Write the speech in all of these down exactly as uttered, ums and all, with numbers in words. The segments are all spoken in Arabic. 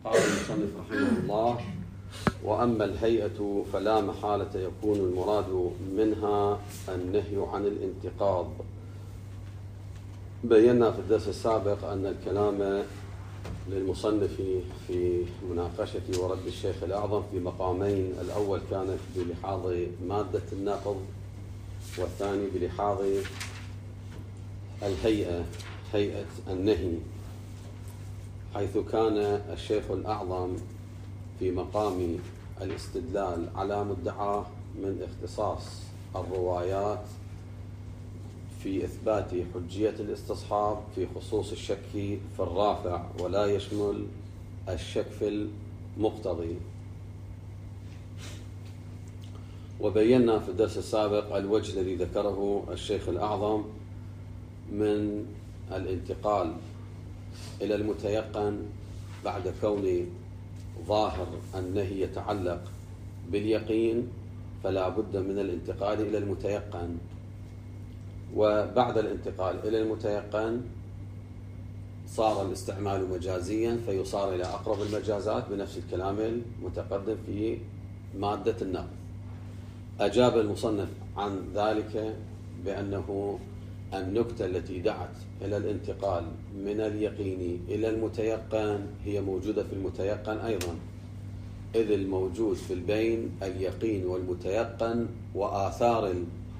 قال المصنف رحمه الله: وأما الهيئة فلا محالة يكون المراد منها النهي عن الانتقاض. بينا في الدرس السابق أن الكلام للمصنف في مناقشة ورد الشيخ الأعظم في مقامين: الأول كان بلحاظ مادة النقض، والثاني بلحاظ الهيئة، هيئة النهي، حيث كان الشيخ الأعظم في مقام الاستدلال على مدعاه من اختصاص الروايات في إثبات حجية الاستصحاب في خصوص الشك في الرافع، ولا يشمل الشك في المقتضي. وبينا في الدرس السابق الوجه الذي ذكره الشيخ الأعظم من الانتقال إلى المتيقن بعد كون ظاهر النهي يتعلق باليقين، فلا بد من الانتقال إلى المتيقن، وبعد الانتقال إلى المتيقن صار الاستعمال مجازيا فيصار إلى أقرب المجازات بنفس الكلام المتقدم في مادة النقض. أجاب المصنف عن ذلك بأنه النكتة التي دعت إلى الانتقال من اليقين إلى المتيقن هي موجودة في المتيقن أيضا، إذ الموجود في البين اليقين والمتيقن وآثار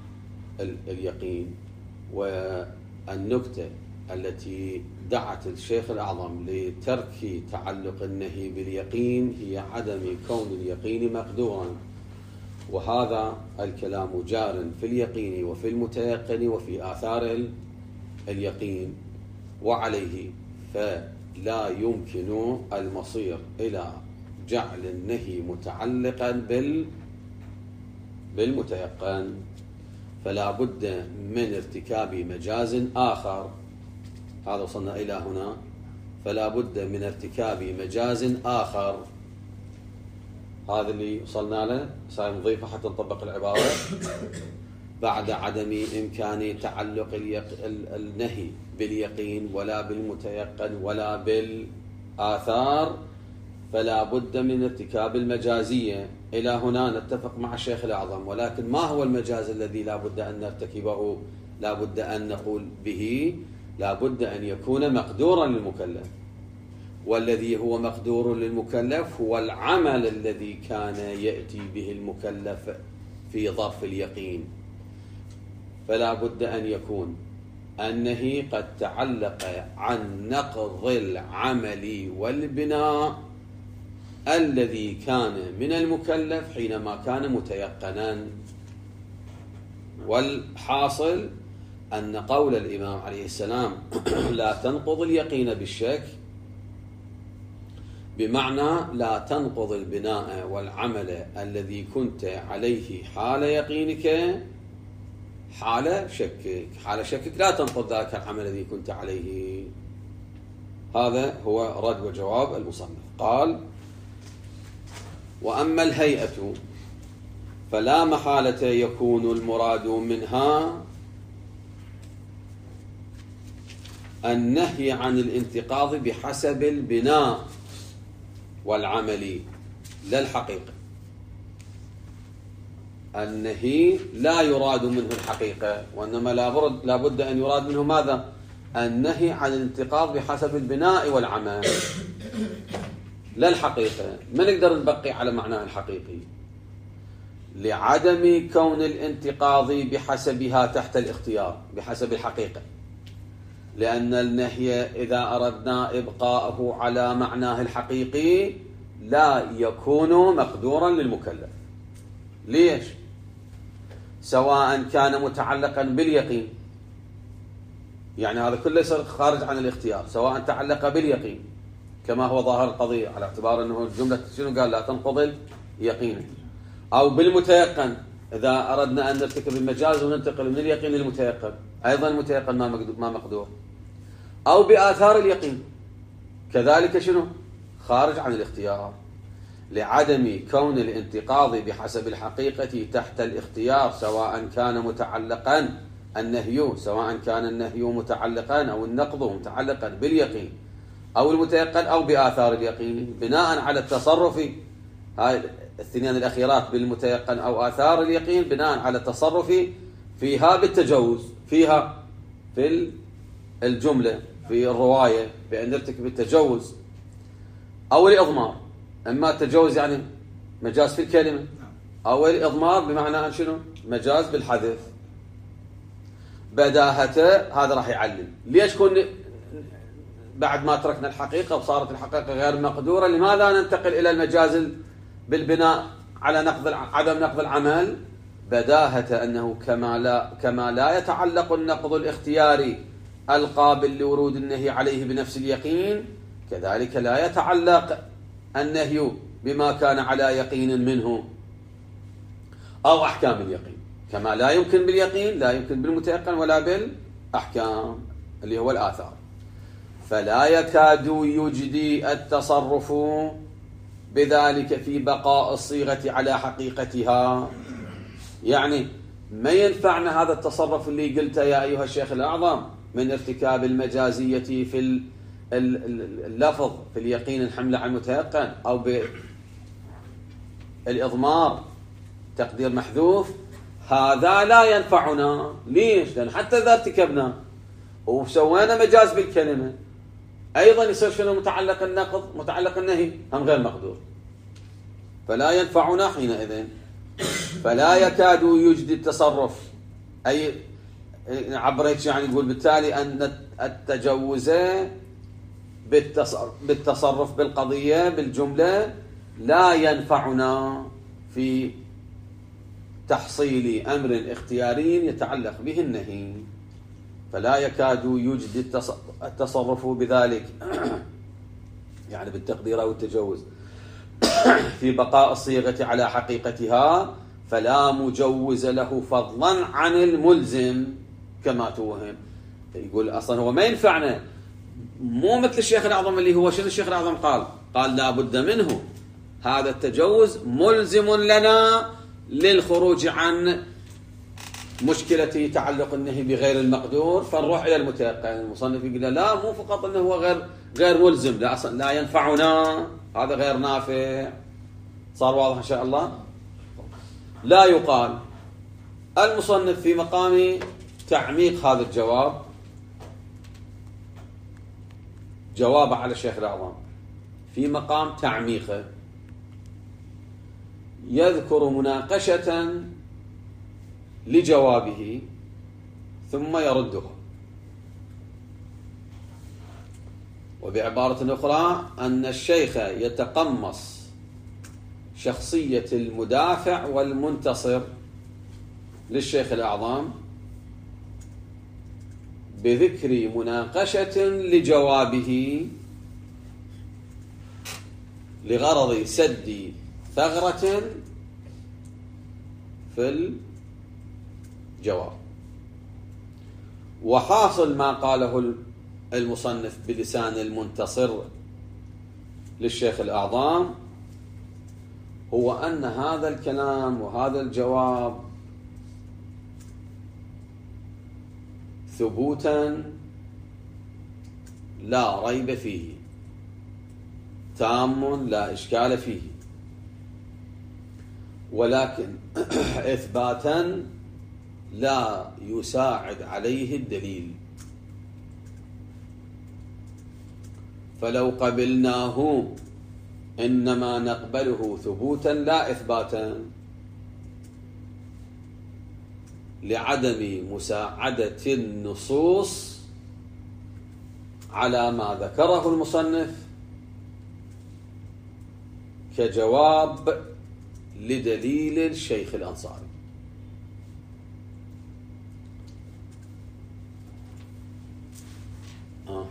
اليقين. والنكتة التي دعت الشيخ الأعظم لترك تعلق النهي باليقين هي عدم كون اليقين مقدورا، وهذا الكلام جار في اليقين وفي المتيقن وفي آثار اليقين، وعليه فلا يمكن المصير إلى جعل النهي متعلقا بال بالمتيقن، فلا بد من ارتكاب مجاز آخر. هذا وصلنا إلى هنا، فلا بد من ارتكاب مجاز آخر. هذا اللي وصلنا له، سنضيفه حتى نطبق العبارة. بعد عدم إمكان تعلق النهي باليقين ولا بالمتيقن ولا بالآثار، فلا بد من ارتكاب المجازية. إلى هنا نتفق مع الشيخ الأعظم، ولكن ما هو المجاز الذي لا بد أن نرتكبه، لا بد أن نقول به؟ لا بد أن يكون مقدورا للمكلف، والذي هو مقدور للمكلف هو العمل الذي كان يأتي به المكلف في ظرف اليقين. فلا بد أن يكون النهي قد تعلق عن نقض العمل والبناء الذي كان من المكلف حينما كان متيقنا. والحاصل أن قول الإمام عليه السلام لا تنقض اليقين بالشك، بمعنى لا تنقض البناء والعمل الذي كنت عليه حال يقينك حال شكك. حال شكك لا تنقض ذاك العمل الذي كنت عليه. هذا هو رد وجواب المصنف. قال: وأما الهيئة فلا محالة يكون المراد منها النهي عن الانتقاض بحسب البناء والعمل لا الحقيقة. النهي لا يراد منه الحقيقة، وإنما لا بد أن يراد منه ماذا؟ النهي عن الانتقاض بحسب البناء والعمل لا الحقيقة. ما نقدر نبقي على معناه الحقيقي لعدم كون الانتقاض بحسبها تحت الاختيار بحسب الحقيقة، لأن النهي إذا أردنا إبقاءه على معناه الحقيقي لا يكون مقدورا للمكلف. ليش؟ سواء كان متعلقا باليقين، يعني هذا كله يصير خارج عن الاختيار، سواء تعلق باليقين كما هو ظاهر القضية على اعتبار أنه الجملة شنو قال؟ لا تنقض اليقين. أو بالمتيقن إذا أردنا أن نرتكب المجاز وننتقل من اليقين للمتيقن، أيضا المتيقن ما مقدور. أو بآثار اليقين كذلك شنو؟ خارج عن الاختيار، لعدم كون الانتقاض بحسب الحقيقة تحت الاختيار، سواء كان متعلقا النهي سواء كان النهي متعلقا أو النقض متعلقا باليقين أو المتيقن أو بآثار اليقين بناء على التصرف. هاي الاثنين الأخيرات بالمتيقن أو آثار اليقين بناء على التصرف فيها بالتجوز، فيها في الجملة في الرواية بأن نرتكب التجوز أو الإضمار. أما التجوز يعني مجاز في الكلمة، أو الإضمار بمعنى أن شنو؟ مجاز بالحذف. بداهته هذا راح يعلم ليش كون بعد ما تركنا الحقيقة وصارت الحقيقة غير مقدورة لماذا ننتقل إلى المجاز بالبناء على نقض عدم نقض العمل؟ بداهة أنه كما لا كما لا يتعلق النقض الاختياري القابل لورود النهي عليه بنفس اليقين، كذلك لا يتعلق النهي بما كان على يقين منه أو أحكام اليقين، كما لا يمكن باليقين لا يمكن بالمتيقن ولا بالأحكام اللي هو الآثار. فلا يكاد يجدي التصرف بذلك في بقاء الصيغة على حقيقتها. يعني ما ينفعنا هذا التصرف اللي قلته يا أيها الشيخ الأعظم من ارتكاب المجازية في اللفظ في اليقين الحملة على المتيقن أو بالإضمار تقدير محذوف، هذا لا ينفعنا. ليش؟ لأن حتى إذا ارتكبنا وسوينا مجاز بالكلمة أيضا يصير شنو متعلق النقض متعلق النهي هم غير مقدور، فلا ينفعنا حينئذ. فلا يكاد يجدي التصرف، أي عبر هيك يعني يقول بالتالي أن التجوز بالتصرف بالقضية بالجملة لا ينفعنا في تحصيل أمر اختياري يتعلق به النهي. فلا يكاد يجدي التصرف بذلك يعني بالتقدير أو التجوز في بقاء الصيغة على حقيقتها، فلا مجوز له فضلا عن الملزم كما توهم. يقول أصلا هو ما ينفعنا، مو مثل الشيخ الأعظم اللي هو شنو الشيخ الأعظم قال؟ قال لا بد منه، هذا التجوز ملزم لنا للخروج عن مشكلة تعلق النهي بغير المقدور، فنروح إلى المتيقن. المصنف يقول لا مو فقط أنه هو غير غير ملزم، لا أصلا لا ينفعنا، هذا غير نافع. صار واضح إن شاء الله؟ لا يقال المصنف في مقام تعميق هذا الجواب جواب على الشيخ الأعظم في مقام تعميقه يذكر مناقشة لجوابه ثم يردها، وبعبارة أخرى أن الشيخ يتقمص شخصية المدافع والمنتصر للشيخ الأعظم بذكر مناقشة لجوابه لغرض سد ثغرة في الجواب. وحاصل ما قاله المصنف بلسان المنتصر للشيخ الأعظم هو أن هذا الكلام وهذا الجواب ثبوتا لا ريب فيه تام لا إشكال فيه، ولكن إثباتا لا يساعد عليه الدليل. فلو قبلناه إنما نقبله ثبوتا لا إثباتا لعدم مساعدة النصوص على ما ذكره المصنف كجواب لدليل الشيخ الأنصاري. آه.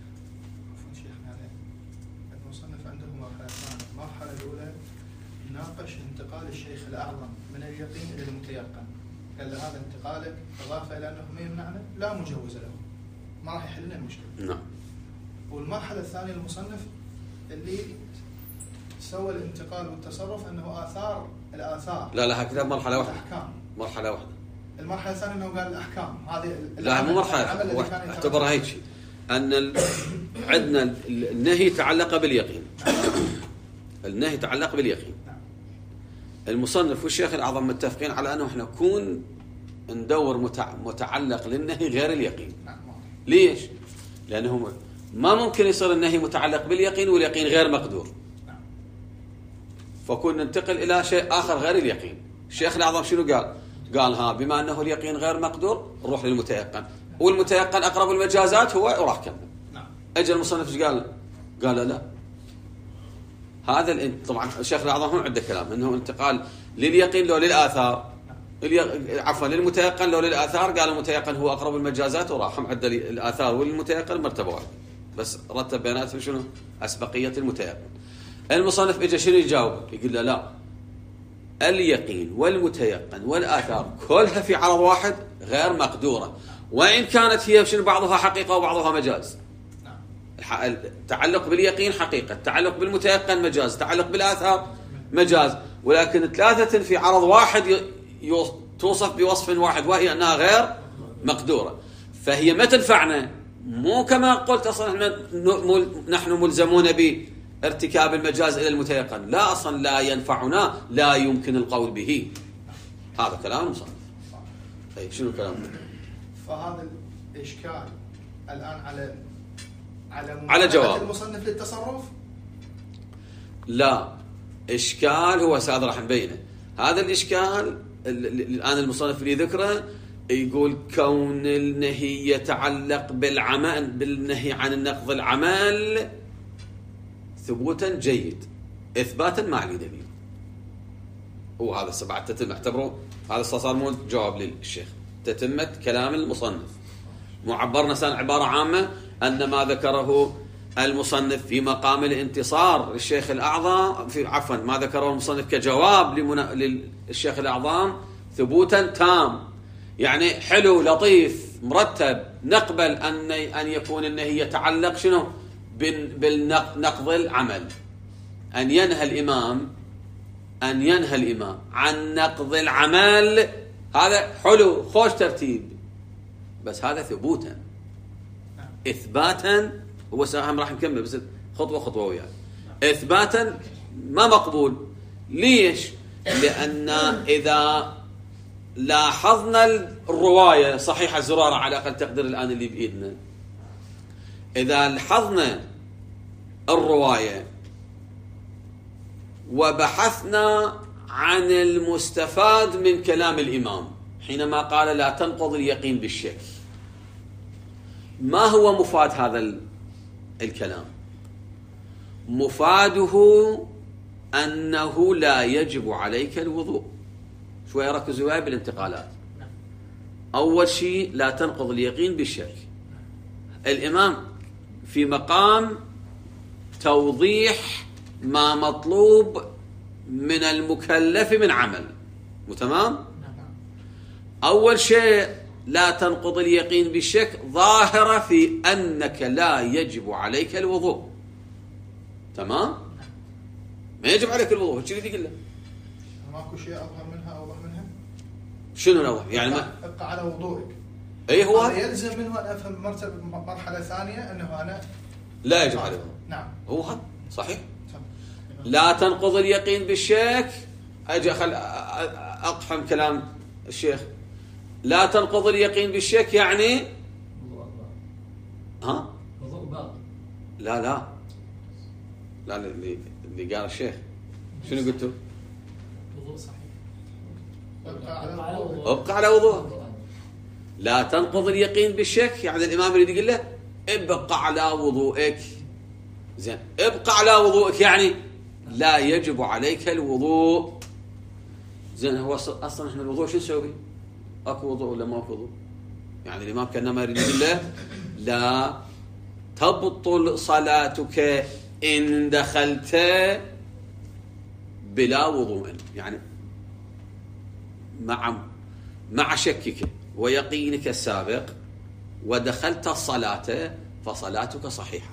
المصنف عنده مرحلتان، المرحلة الأولى ناقش انتقال الشيخ الأعظم من اليقين إلى المتيقن، قال له هذا انتقالك إضافة إلى أنه ما يمنعنا لا مجوز له، ما راح يحل لنا المشكلة. نعم. والمرحلة الثانية المصنف اللي سوى الانتقال والتصرف أنه آثار الآثار. لا لا هكذا مرحلة واحدة. الأحكام. مرحلة واحدة. المرحلة الثانية أنه قال الأحكام هذه. لا مو مرحلة، اعتبرها هيك شيء أن عندنا النهي تعلق باليقين. النهي تعلق باليقين. المصنف والشيخ الأعظم متفقين على أنه احنا نكون ندور متعلق للنهي غير اليقين. ليش؟ لأنه ما ممكن يصير النهي متعلق باليقين واليقين غير مقدور، فكون ننتقل إلى شيء آخر غير اليقين. الشيخ الأعظم شنو قال؟ قال ها بما أنه اليقين غير مقدور نروح للمتيقن، والمتيقن أقرب المجازات هو، وراح كمل. أجل المصنف ايش قال؟ قال لا، هذا الانت... طبعا الشيخ الأعظم هم عنده كلام انه انتقال لليقين لو للآثار، الي... عفوا للمتيقن لو للآثار، قال المتيقن هو أقرب المجازات وراح هم عنده الآثار والمتيقن مرتبة واحدة، بس رتب بيناتهم شنو؟ أسبقية المتيقن. المصنف اجى شنو يجاوب؟ يقول له لا، اليقين والمتيقن والآثار كلها في عرض واحد غير مقدورة، وإن كانت هي شنو بعضها حقيقة وبعضها مجاز. التعلق باليقين حقيقة، التعلق بالمتيقن مجاز، التعلق بالآثار مجاز، ولكن ثلاثة في عرض واحد توصف بوصف واحد وهي أنها غير مقدورة. فهي ما تنفعنا، مو كما قلت أصلا نحن ملزمون بارتكاب المجاز إلى المتيقن، لا أصلا لا ينفعنا، لا يمكن القول به. هذا كلام المصنف. طيب شنو الكلام؟ فهذا الإشكال الآن على على, على جواب المصنف للتصرف؟ لا، إشكال هو سأد راح نبينه. هذا الإشكال الآن المصنف اللي ذكره يقول كون النهي يتعلق بالعمل، بالنهي عن النقض العمل ثبوتا جيد، إثباتا ما عليه دليل. وهذا سبعة تتم اعتبره هذا صار مو جواب للشيخ، تتمة كلام المصنف، معبرنا سان عبارة عامة أن ما ذكره المصنف في مقام الانتصار للشيخ الأعظم، في عفوا ما ذكره المصنف كجواب لمنا... للشيخ الأعظم ثبوتا تام، يعني حلو لطيف مرتب، نقبل أن أن يكون النهي يتعلق شنو؟ بالنقض العمل، أن ينهى الإمام أن ينهى الإمام عن نقض العمل، هذا حلو خوش ترتيب، بس هذا ثبوتا. إثباتا هو ساهم راح نكمل بس خطوة خطوة وياه. إثباتا ما مقبول. ليش؟ لأن إذا لاحظنا الرواية صحيح الزرارة على أقل تقدير الآن اللي بإيدنا، إذا لاحظنا الرواية وبحثنا عن المستفاد من كلام الإمام حينما قال لا تنقض اليقين بالشك، ما هو مفاد هذا الكلام؟ مفاده أنه لا يجب عليك الوضوء. شوية ركزوا وياي بالانتقالات. أول شيء لا تنقض اليقين بالشك، الإمام في مقام توضيح ما مطلوب من المكلف من عمل، تمام؟ أول شيء لا تنقض اليقين بالشك ظاهرة في أنك لا يجب عليك الوضوء، تمام؟ ما يجب عليك الوضوء، شو اللي يقول له؟ ماكو شيء أظهر منها أو أوضح منها؟ شنو الأوضح؟ يعني ما ابقى على وضوءك. أي هو يلزم منه أن أفهم مرتبة مرحلة ثانية أنه أنا لا يجب عليه الوضوء. نعم هو هذا صحيح. لا تنقض اليقين بالشك، أجي أخل أقحم كلام الشيخ، لا تنقض اليقين بالشك يعني ها؟ لا لا لا اللي اللي قال الشيخ شنو قلتوا؟ وضوء صحيح. ابقى على وضوء. لا تنقض اليقين بالشك يعني الإمام اللي يقول له ابقى على وضوءك. زين، ابقى على وضوءك يعني لا يجب عليك الوضوء. زين، هو اصلا احنا الوضوء شو نسوي؟ اكو وضوء ولا ما اكو وضوء؟ يعني الامام كانما يريد يقول له لا تبطل صلاتك ان دخلت بلا وضوء، يعني مع مع شكك ويقينك السابق ودخلت الصلاة فصلاتك صحيحة.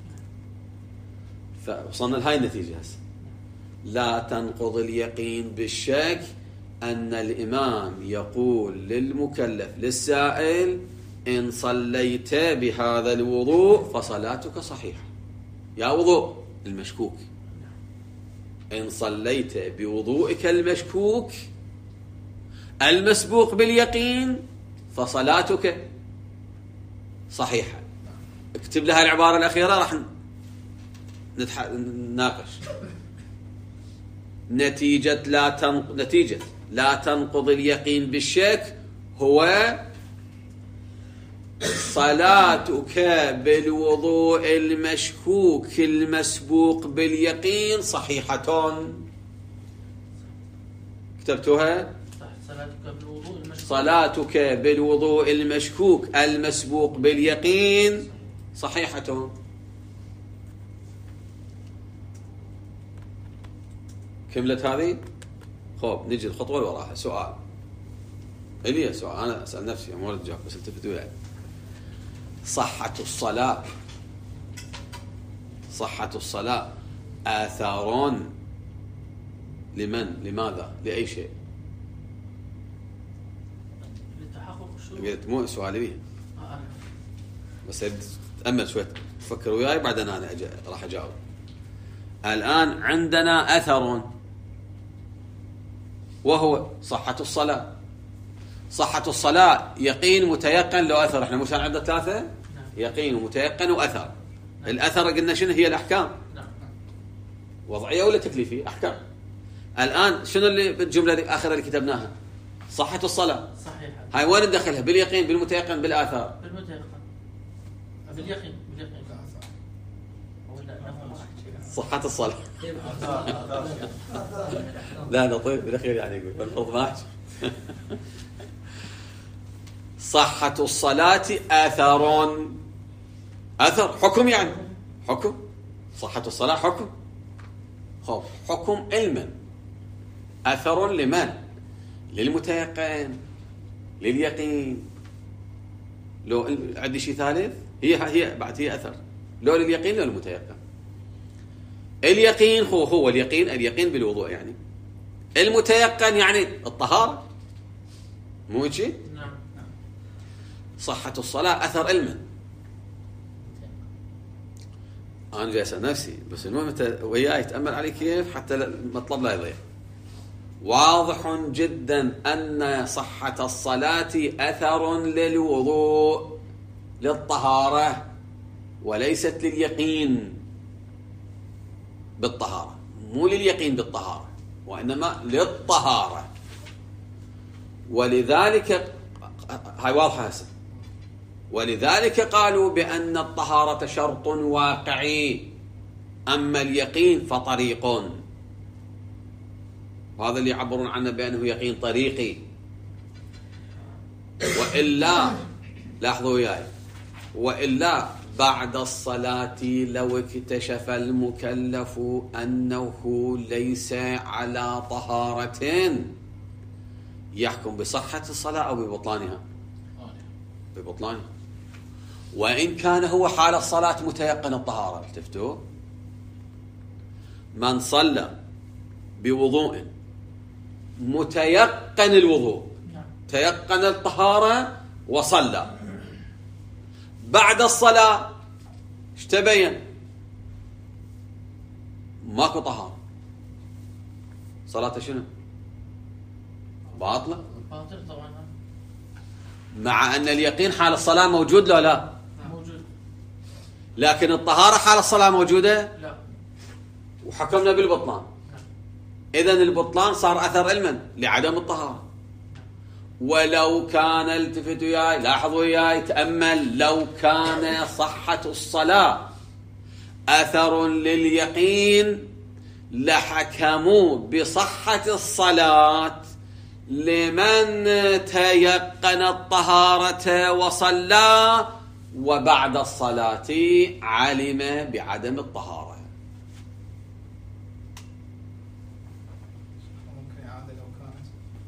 فوصلنا لهاي النتيجة هسه. لا تنقض اليقين بالشك أن الإمام يقول للمكلف للسائل إن صليت بهذا الوضوء فصلاتك صحيحة. يا وضوء المشكوك، إن صليت بوضوئك المشكوك المسبوق باليقين فصلاتك صحيحة. اكتب لها العبارة الأخيرة راح نتح... نناقش. نتيجة لا تنق... نتيجة لا تنقض اليقين بالشك هو صلاتك بالوضوء المشكوك المسبوق باليقين صحيحة. كتبتوها؟ صلاتك بالوضوء المشكوك صلاتك بالوضوء المشكوك المسبوق باليقين صحيحة. كملت هذه؟ خوب نجي الخطوة اللي وراها. سؤال إلي سؤال أنا أسأل نفسي مو الجواب بس التفتوا يعني. صحة الصلاة صحة الصلاة آثار لمن؟ لماذا؟ لأي شيء؟ لتحقق الشروط. قلت مو سؤالي بيه آه. بس تأمل شوي تفكر وياي بعدين أنا أجي راح أجاوب. الآن عندنا أثر وهو صحة الصلاة. صحة الصلاة يقين متيقن لو أثر. احنا مش كان عندنا ثلاثة؟ نعم. يقين ومتيقن وأثر. نعم. الأثر قلنا شنو هي؟ الأحكام. نعم. وضعية ولا تكليفية؟ أحكام. الآن شنو اللي بالجملة اللي آخر اللي كتبناها؟ صحة الصلاة. صحيحة. هاي وين ندخلها؟ باليقين بالمتيقن بالآثار؟ بالمتيقن باليقين باليقين. ولا أنه صحة الصلاة. لا نطيب بالأخير يعني يقول بالفرض ما أحكي. صحة الصلاة آثار. أثر حكم يعني حكم. صحة الصلاة حكم. خوف حكم علما. أثر لمن؟ للمتيقن لليقين. لو عندي شيء ثالث هي هي بعد هي أثر لو لليقين لو للمتيقن. اليقين هو هو اليقين اليقين بالوضوء يعني. المتيقن يعني الطهارة مو شيء. نعم. صحة الصلاة أثر علما. أنا جاي أسأل نفسي بس المهم أنت وياي تأمل عليه كيف حتى المطلب لا يضيع. واضح جدا أن صحة الصلاة أثر للوضوء للطهارة وليست لليقين بالطهارة. مو لليقين بالطهارة وإنما للطهارة. ولذلك هاي واضحة هسه. ولذلك قالوا بأن الطهارة شرط واقعي أما اليقين فطريق. وهذا اللي يعبرون عنه بأنه يقين طريقي. وإلا لاحظوا وياي وإلا بعد الصلاة لو اكتشف المكلف أنه ليس على طهارة يحكم بصحة الصلاة أو ببطلانها؟ ببطلانها. وإن كان هو حال الصلاة متيقن الطهارة. التفتوا من صلى بوضوء متيقن الوضوء تيقن الطهارة وصلى بعد الصلاة ايش تبين؟ ماكو طهارة. صلاته شنو؟ باطلة. باطل طبعا. مع أن اليقين حال الصلاة موجود لا لا موجود. لكن الطهارة حال الصلاة موجودة لا. وحكمنا بالبطلان. إذن البطلان صار أثر علما لعدم الطهارة. ولو كان التفتوا وياي لاحظوا وياي تأمل لو كان صحة الصلاة أثر لليقين لحكموا بصحة الصلاة لمن تيقن الطهارة وصلى وبعد الصلاة علم بعدم الطهارة. ممكن إعادة لو كانت.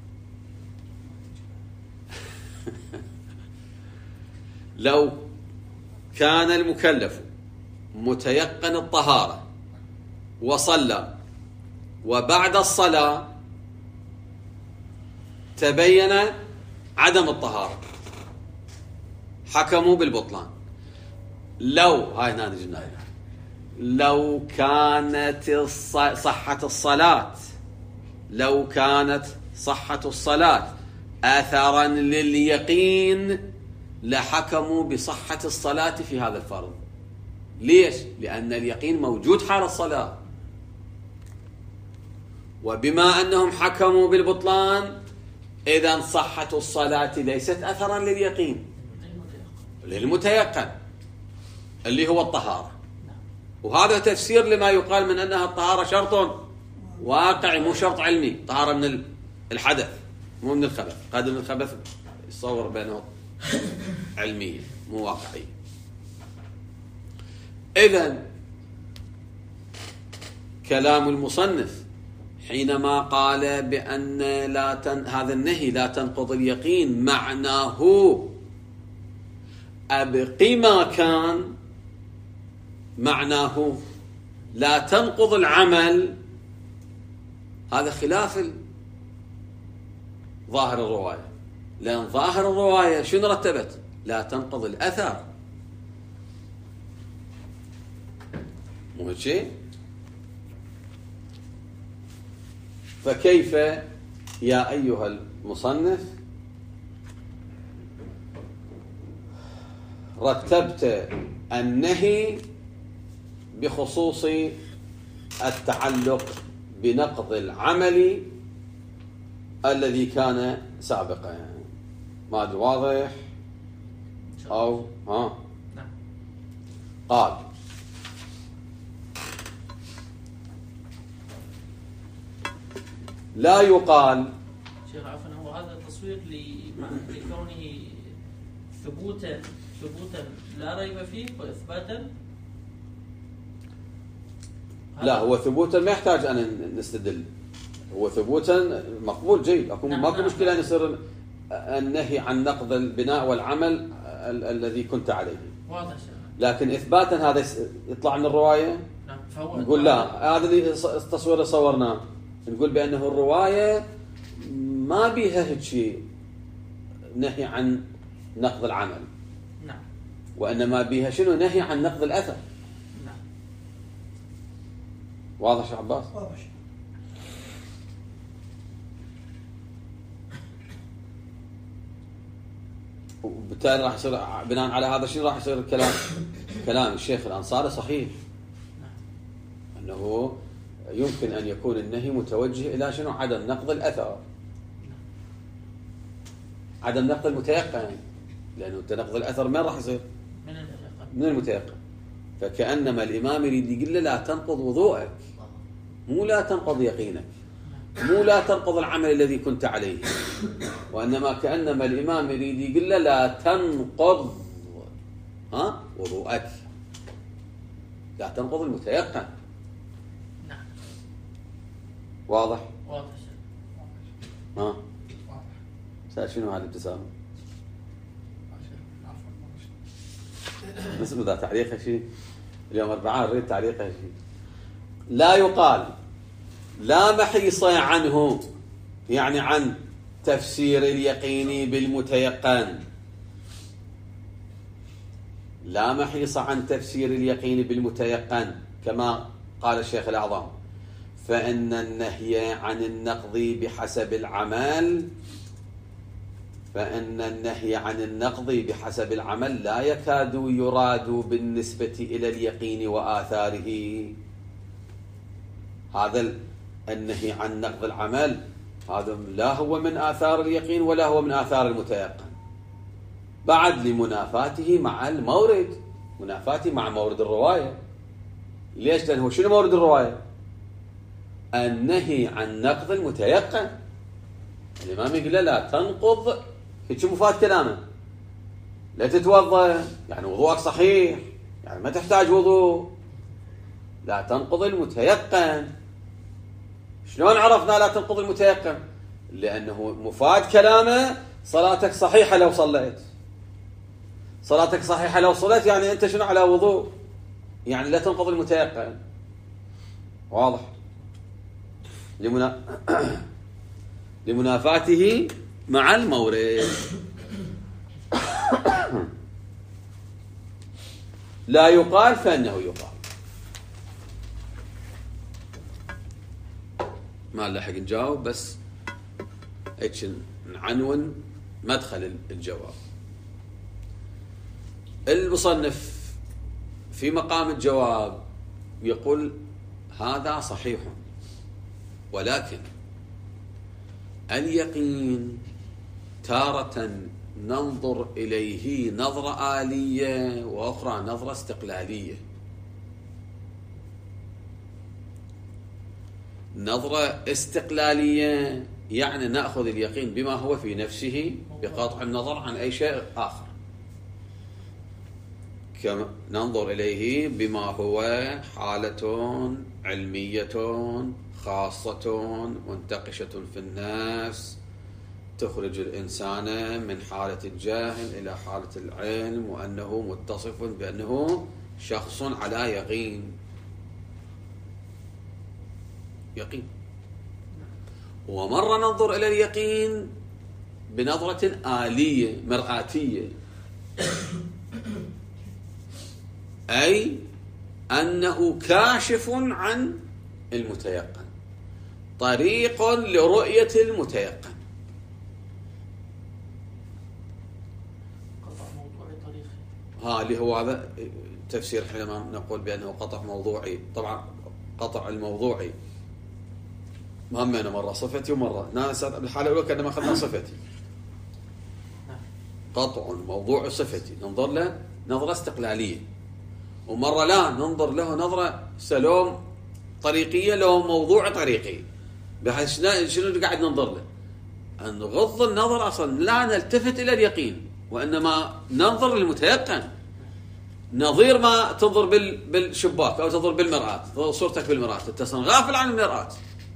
لو كان المكلف متيقن الطهارة وصلى وبعد الصلاة تبين عدم الطهارة حكموا بالبطلان. لو هاي هنا نجينا لو كانت الص- صحة الصلاة لو كانت صحة الصلاة أثرا لليقين لحكموا بصحة الصلاة في هذا الفرض. ليش؟ لأن اليقين موجود حال الصلاة، وبما أنهم حكموا بالبطلان إذن صحة الصلاة ليست أثرا لليقين، للمتيقن اللي هو الطهارة. وهذا تفسير لما يقال من أنها الطهارة شرط واقعي مو شرط علمي. طهارة من الحدث مو من الخبث. قادر من الخبث يصور بأنه علمية مو واقعية. إذن كلام المصنف حينما قال بأن لا تن... هذا النهي لا تنقض اليقين معناه أبقي ما كان، معناه لا تنقض العمل. هذا خلاف ظاهر الرواية، لأن ظاهر الرواية شنو رتبت؟ لا تنقض الأثر. مو هيك شيء؟ فكيف يا أيها المصنف رتبت النهي بخصوص التعلق بنقض العمل الذي كان سابقا؟ يعني ما أدري واضح أو ها؟ نعم. قال لا يقال. شيخ عفوا، هو هذا التصوير لكونه ثبوتا ثبوتا لا ريب فيه واثباتا. لا، هو ثبوتا ما يحتاج ان نستدل، هو ثبوتا مقبول جيد. اكو نعم ماكو نعم. مشكله ان يصير النهي عن نقض البناء والعمل ال- الذي كنت عليه، واضح شيخ. لكن اثباتا هذا يس- يطلع من الروايه. نعم. فهو نقول لا، هذا اللي ص- التصوير اللي صورناه، نقول بانه الروايه ما بيها هيك شيء نهي عن نقض العمل، نعم. وانما بيها شنو؟ نهي عن نقض الاثر. نعم. واضح شو عباس؟ واضح. وبالتالي راح يصير بناء على هذا شنو راح يصير الكلام؟ كلام الشيخ الأنصاري صحيح، أنه يمكن أن يكون النهي متوجه إلى شنو؟ عدم نقض الأثر، عدم نقض المتيقن، لأنه نقض الأثر من راح يصير؟ من المتيقن. من المتيقن. فكأنما الإمام يريد يقول له لا تنقض وضوءك، مو لا تنقض يقينك، مو لا تنقض العمل الذي كنت عليه، وإنما كأنما الإمام يريد يقول له لا تنقض ها وضوءك، لا تنقض المتيقن. نعم. واضح؟ واضح. ها؟ سأل شنو هذه الابتسامة؟ بس بدأ تعليقها شيء اليوم أربعاء نريد تعليقها شيء. لا يقال لا محيص عنه، يعني عن تفسير اليقين بالمتيقن، لا محيص عن تفسير اليقين بالمتيقن كما قال الشيخ الأعظم، فإن النهي عن النقض بحسب العمل فإن النهي عن النقض بحسب العمل لا يكاد يراد بالنسبة إلى اليقين وآثاره. هذا النهي عن نقض العمل هذا لا هو من آثار اليقين ولا هو من آثار المتيقن، بعد لمنافاته مع المورد، منافاته مع مورد الرواية. ليش؟ لأنه شنو مورد الرواية؟ النهي عن نقض المتيقن. الإمام يقول لا تنقض، هيك مفاد كلامه، لا تتوضأ يعني وضوءك صحيح، يعني ما تحتاج وضوء، لا تنقض المتيقن. شلون عرفنا لا تنقض المتيقن؟ لأنه مفاد كلامه صلاتك صحيحة لو صليت، صلاتك صحيحة لو صليت يعني أنت شنو على وضوء، يعني لا تنقض المتيقن. واضح؟ لمنا... لمنافاته مع المورد. لا يقال فإنه يقال. ما نلحق نجاوب، بس هيك نعنون مدخل الجواب. المصنف في مقام الجواب يقول هذا صحيح، ولكن اليقين تارة ننظر إليه نظرة آلية وأخرى نظرة استقلالية. نظرة استقلالية يعني نأخذ اليقين بما هو في نفسه بقطع النظر عن أي شيء آخر، كما ننظر إليه بما هو حالة علمية خاصة منتقشة في النفس تخرج الإنسان من حالة الجهل إلى حالة العلم، وأنه متصف بأنه شخص على يقين. يقين. ومرة ننظر إلى اليقين بنظرة آلية مرآتية، أي أنه كاشف عن المتيقن، طريق لرؤية المتيقن. قطع موضوعي طريقي. ها اللي هو هذا تفسير حينما نقول بأنه قطع موضوعي. طبعا قطع الموضوعي مهمنا مرة صفتي ومرة ناس بالحالة الأولى كأنما أخذنا صفتي. قطع الموضوع صفتي ننظر له نظرة استقلالية، ومرة لا ننظر له نظرة سلوم طريقية، له موضوع طريقي، بحيث شنو قاعد ننظر له؟ أن نغض النظر أصلا لا نلتفت إلى اليقين، وإنما ننظر للمتيقن، نظير ما تنظر بالشباك أو تنظر بالمرآة، صورتك بالمرآة أنت غافل عن المرآة،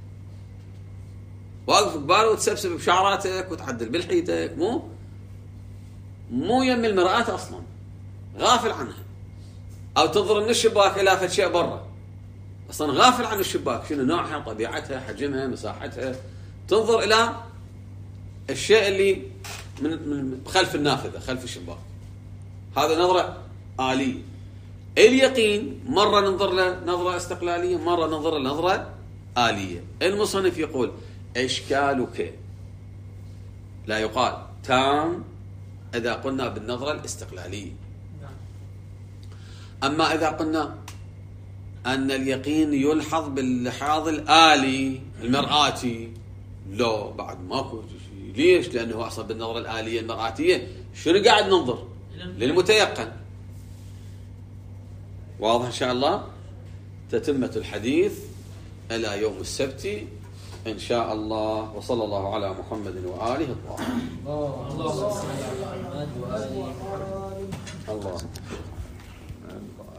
واقف قباله وتسبسب بشعراتك وتعدل بلحيتك، مو مو يم المرآة أصلا، غافل عنها. أو تنظر من الشباك إلى فد شيء برا، أصلا غافل عن الشباك، شنو نوعها، طبيعتها، حجمها، مساحتها، تنظر إلى الشيء اللي من من خلف النافذة، خلف الشباك. هذا نظرة آلية. اليقين مرة ننظر له نظرة استقلالية، مرة ننظر له نظرة آلية. المصنف يقول إشكالك لا يقال تام إذا قلنا بالنظرة الاستقلالية. أما إذا قلنا أن اليقين يلحظ باللحاظ الآلي المرآتي، لا بعد ماكو شيء. ليش؟ لأنه أصلا بالنظرة الآلية المرآتية شنو قاعد ننظر؟ للمتيقن. واضح إن شاء الله؟ تتمة الحديث إلى يوم السبت إن شاء الله، وصلى الله على محمد وآله الطاهرين. الله الله